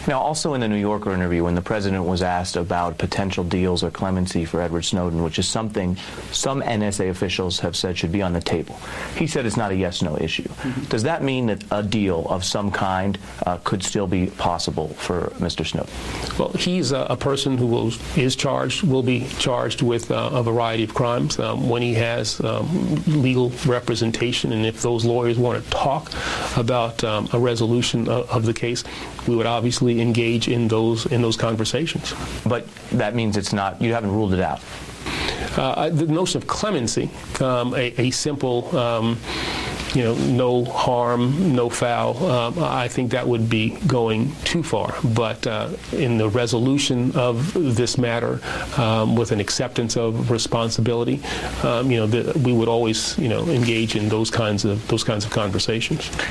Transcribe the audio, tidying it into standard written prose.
Now, also in the New Yorker interview, when the president was asked about potential deals or clemency for Edward Snowden, which is something some NSA officials have said should be on the table, he said it's not a yes-no issue. Does that mean that a deal of some kind could still be possible for Mr. Snowden? Well, he's a person who will be charged with a variety of crimes when he has legal representation, and if those lawyers want to talk about a resolution of the case, we would obviously engage in those conversations. But that means it's not, you haven't ruled it out. The notion of clemency, a simple, no harm, no foul, I think that would be going too far. But in the resolution of this matter, with an acceptance of responsibility, we would always, engage in those kinds of conversations.